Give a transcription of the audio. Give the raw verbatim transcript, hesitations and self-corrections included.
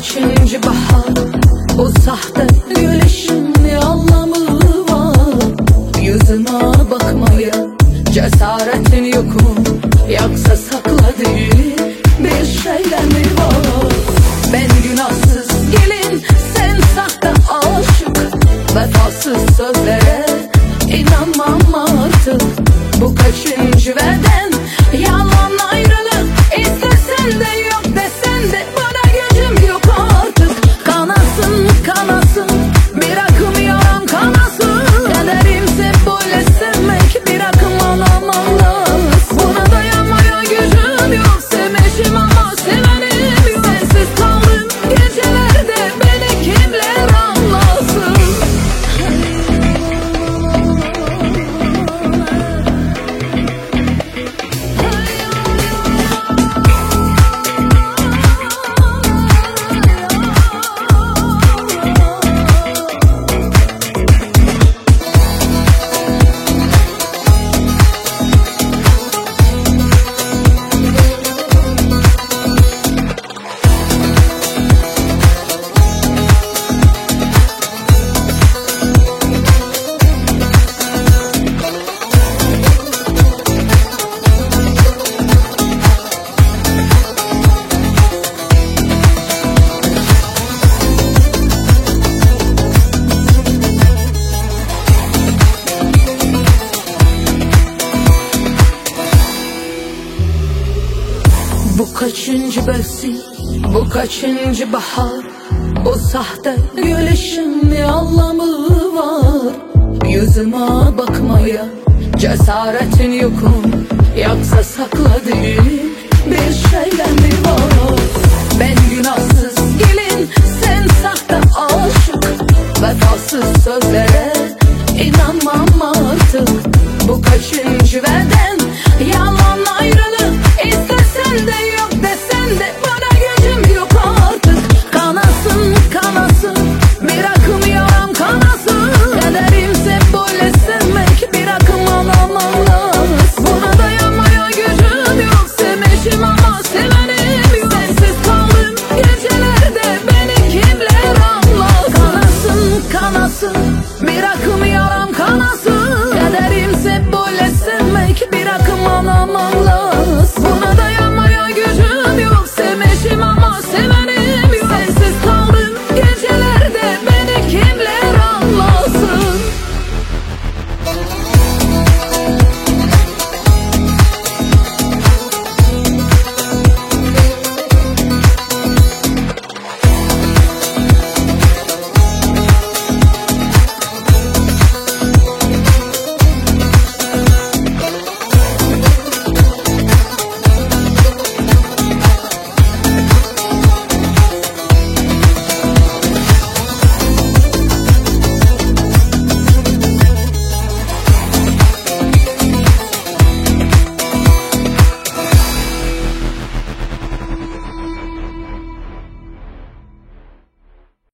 kaçıncı bahar? Bu sahte gülüşün ne anlamı var? Yüzüme bakmaya cesaretin yok mu? Yoksa sakladığın bir şeyler mi var? Ben günahsız gelin, sen sahte aşık. Vefasız sözlere inanmam artık. Bu kaçıncı beden? Yalan ayrılık. İstesen de yok desen de bana gücüm yok artık. Kanasın kanasın, bir akım yaram kanasın. Kaderimse böyle sevmek bir akım alamaz. Buna dayanmaya gücüm yok, sevmişim ama sevenim yok. Sensiz kaldım gecelerde, beni kimler anlasın? Bu kaçıncı mevsim, bu kaçıncı bahar? Bu sahte gülüşün ne anlamı var? Yüzüme bakmaya cesaretin yok mu? Yoksa sakladığın bir şeyler mi var? Ben günahsız gelin, sen sahte aşık. Vefasız sözlere inanmam artık. Bu kaçıncı beden? Yalan ayrılık. İstesen de